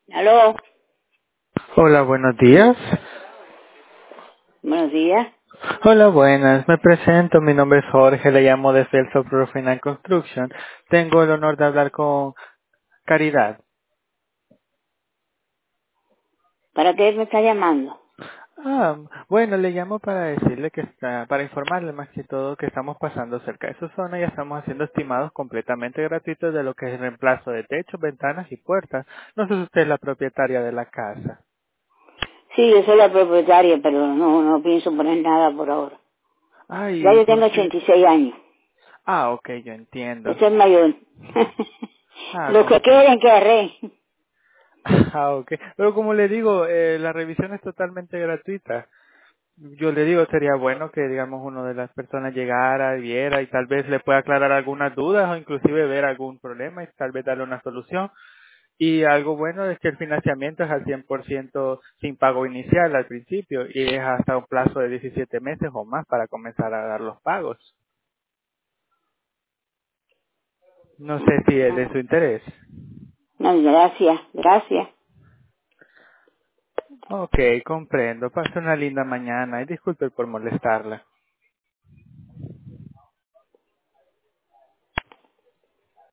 Aló, Hola, buenos días. buenos días. Hola, buenas. Me presento. Mi nombre es Jorge. Le llamo de Celso Roofing and Construction. Tengo el honor de hablar con Caridad. ¿Para qué me está llamando? Bueno, le llamo para decirle para informarle más que todo que estamos pasando cerca de su zona y estamos haciendo estimados completamente gratuitos de lo que es el reemplazo de techos, ventanas y puertas. No sé si usted es la propietaria de la casa. Sí, yo soy la propietaria, pero no pienso poner nada por ahora. Ya Ay, yo tengo ¿por qué? 86 años. Ok, yo Yo entiendo. soy mayor. Los que Comprendo. quieren que arre. Ok. Pero como le digo, la revisión es totalmente gratuita. Yo le digo, sería bueno que, digamos, uno de las personas llegara, viera y tal vez le pueda aclarar algunas dudas o inclusive ver algún problema y tal vez darle una solución. Y algo bueno es que el financiamiento es al 100% sin pago inicial al principio y es hasta un plazo de 17 meses o más para comenzar a dar los pagos. No sé si es de su interés. No, gracias, gracias. Ok, comprendo. Pase una linda mañana y disculpe por molestarla.